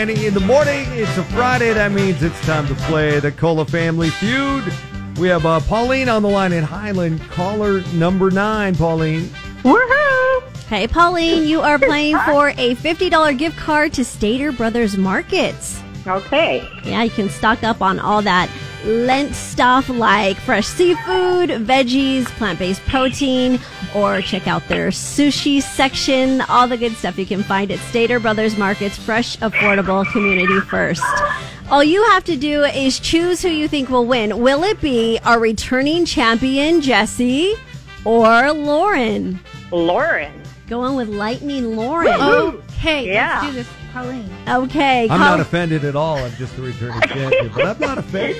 In the morning, it's a Friday. That means it's time to play the Cola Family Feud. We have Pauline on the line in Highland. Caller number 9, Pauline. Woohoo! Hey, Pauline, you are playing for a $50 gift card to Stater Brothers Markets. Okay. Yeah, you can stock up on all that Lent stuff like fresh seafood, veggies, plant-based protein, or check out their sushi section. All the good stuff you can find at Stater Brothers Markets. Fresh, affordable, community first. All you have to do is choose who you think will win. Will it be our returning champion, Jesse, or Lauren? Lauren. Going with Lightning Lauren. Okay, Yeah. let's do this, Pauline. Okay. I'm not offended at all. I'm just a returning champion, but I'm not offended.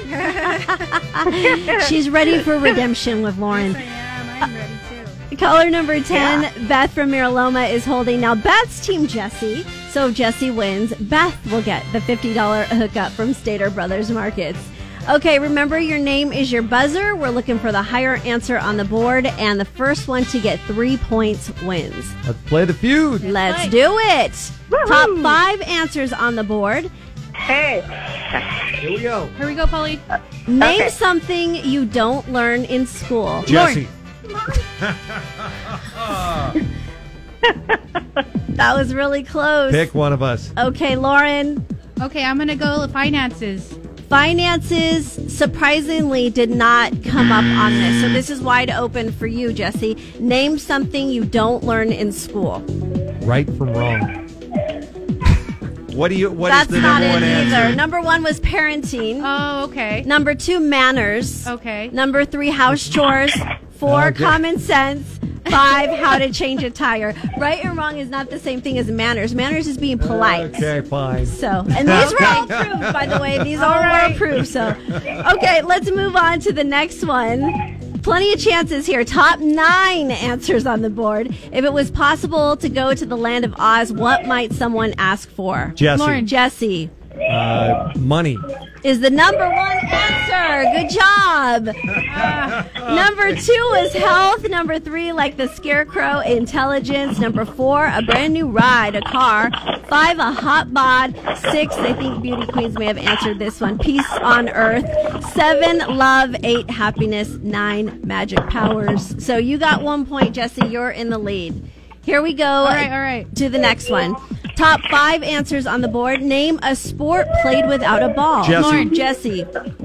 She's ready for redemption with Lauren. Yes, I am. I'm ready, too. Caller number 10, Beth from Miraloma is holding. Now, Beth's team Jesse. So if Jesse wins, Beth will get the $50 hookup from Stater Brothers Markets. Okay, remember your name is your buzzer. We're looking for the higher answer on the board, and the first one to get 3 points wins. Let's play the feud. Let's do it. Woo-hoo. Top 5 answers on the board. Hey. Here we go. Here we go, Pauline. Name Okay. something you don't learn in school. Jesse. That was really close. Pick one of us. Okay, Lauren. Okay, I'm going to go with finances. Finances surprisingly did not come up on this. So this is wide open for you, Jesse. Name something you don't learn in school. Right from wrong. What is That's the not number it one either. answer? Number 1 was parenting. Oh, okay. Number 2, manners. Okay. Number 3, house chores. 4, Okay. common sense. 5, how to change a tire. Right and wrong is not the same thing as manners. Manners is being polite. Okay, fine. So, and these were all approved, by the way. These all were approved. So, okay, let's move on to the next one. Plenty of chances here. Top 9 answers on the board. If it was possible to go to the land of Oz, what might someone ask for? Jesse. Lauren. Jesse Money. is the number 1 answer. Good job. Number 2 is health. Number 3, like the scarecrow, intelligence. Number 4, a brand new ride, a car. 5, a hot bod. 6, I think beauty queens may have answered this one, peace on earth. 7, love. 8, happiness. 9, magic powers. So you got 1 point, Jesse. You're in the lead. Here we go. All right. To the next one. Top 5 answers on the board. Name a sport played without a ball. Jesse. Lauren. Jesse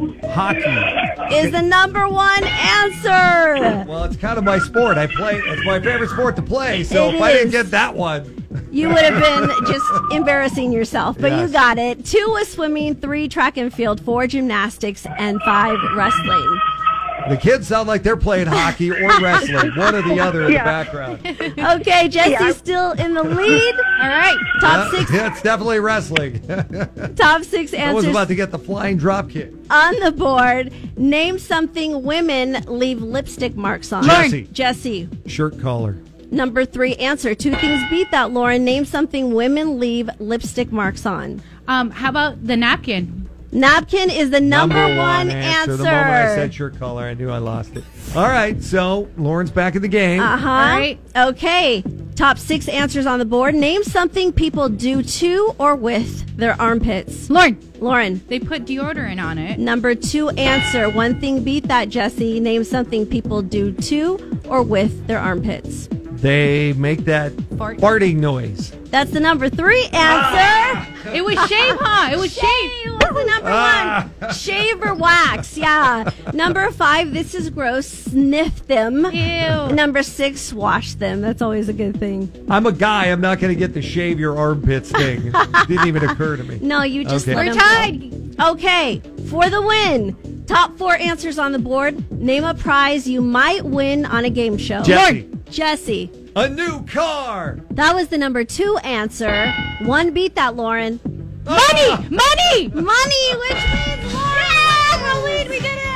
Hockey. is the number 1 answer. Well, it's kind of my sport. I play. It's my favorite sport to play. So It if I didn't is. get that one, You would have been just embarrassing yourself, but you Yes. got it. 2 was swimming, 3 track and field, 4 gymnastics, and 5 wrestling. the kids sound like they're playing hockey or wrestling, one or the other in the background. Okay, Jesse's still in the lead. All right. Top 6 Yeah, it's definitely wrestling. top 6 I was answers about to get the flying drop kick. on the board. Name something women leave lipstick marks on. Jesse. Jesse. Shirt collar. Number 3 answer. 2 things beat that, Lauren. Name something women leave lipstick marks on. How about the napkin? Napkin is the number 1 answer. The moment I said shirt collar, I knew I lost it. All right, so Lauren's back in the game. Uh-huh. All right. Okay. Top 6 answers on the board. Name something people do to or with their armpits. Lauren. They put deodorant on it. Number 2 answer. 1 thing beat that, Jesse. Name something people do to or with their armpits. They make that Fart. farting noise. That's the number 3 answer. It was shave, huh? It was shave. Shave was the number 1. Shave or wax, yeah. Number 5, this is gross. Sniff them. Ew. Number 6, wash them. That's always a good thing. I'm a guy. I'm not going to get the shave your armpits thing. Didn't even occur to me. No, you just Okay. let We're them go. tied. Okay, for the win. Top 4 answers on the board. Name a prize you might win on a game show. Jesse. Jesse. A new car. That was the number 2 answer. 1 beat that, Lauren. Money! Money, which means Lauren. Pauline, we did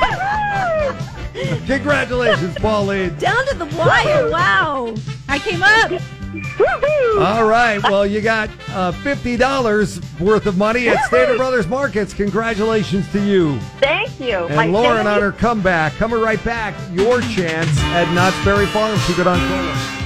it. Congratulations, Pauline. Down to the wire. Wow. I came up. Woohoo! All right. Well, you got $50 worth of money at Stater Brothers Markets. Congratulations to you. Thank you. And Lauren on her comeback. Coming right back, your chance at Knott's Berry Farm. Keep it on Cola.